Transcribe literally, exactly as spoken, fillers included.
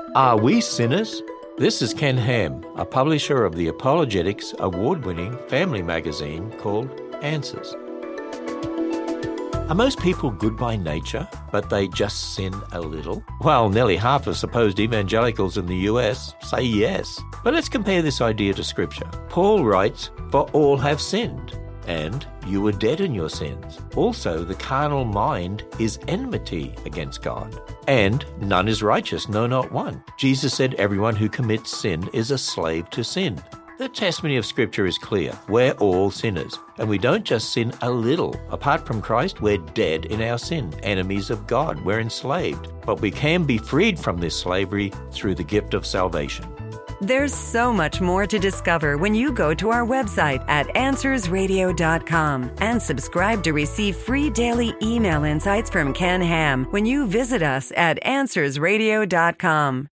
Are we sinners? This is Ken Ham, a publisher of the Apologetics award-winning family magazine called Answers. Are most people good by nature, but they just sin a little? Well, nearly half of supposed evangelicals in the U S say yes. But let's compare this idea to Scripture. Paul writes, "For all have sinned, and you were dead in your sins. Also, the carnal mind is enmity against God. And none is righteous, no, not one." Jesus said everyone who commits sin is a slave to sin. The testimony of Scripture is clear. We're all sinners, and we don't just sin a little. Apart from Christ, we're dead in our sin, enemies of God. We're enslaved, but we can be freed from this slavery through the gift of salvation. There's so much more to discover when you go to our website at answers radio dot com and subscribe to receive free daily email insights from Ken Ham when you visit us at answers radio dot com.